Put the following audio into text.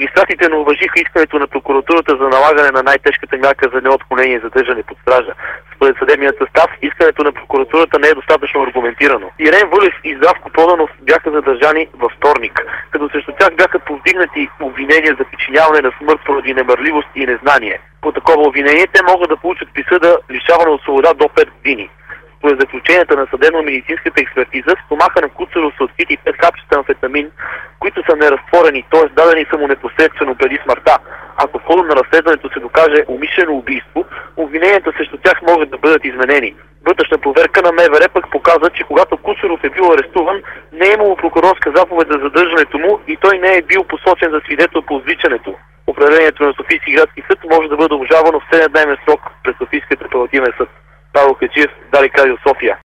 Магистратите не уважиха искането на прокуратурата за налагане на най-тежката мярка за неотклонение и задържане под стража. Според съдебният състав, искането на прокуратурата не е достатъчно аргументирано. Ирен Вълев и Здравко Проданов бяха задържани във вторник, като срещу тях бяха повдигнати обвинения за причиняване на смърт поради немарливост и незнание. По такова обвинение те могат да получат присъда лишаване от свобода до 5 години. Според заключенията на съдебно-медицинската експертиза, в стомаха на Куцаров са открити 5 капчета амфетамин, които са неразтворени, т.е. дадени са му непосредствено преди смъртта. Ако в хода на разследването се докаже умишлено убийство, обвиненията срещу тях могат да бъдат изменени. Вътрешна проверка на МВР пък показа, че когато Куцаров е бил арестуван, не е имало прокурорска заповед за задържането му и той не е бил посочен за свидетел по отвличането. Определението на Софийски градски съд може да бъде обжалвано в 7-дневен срок пред Софийския апелативен съд. Павел Каджиев, Дарик Радио София.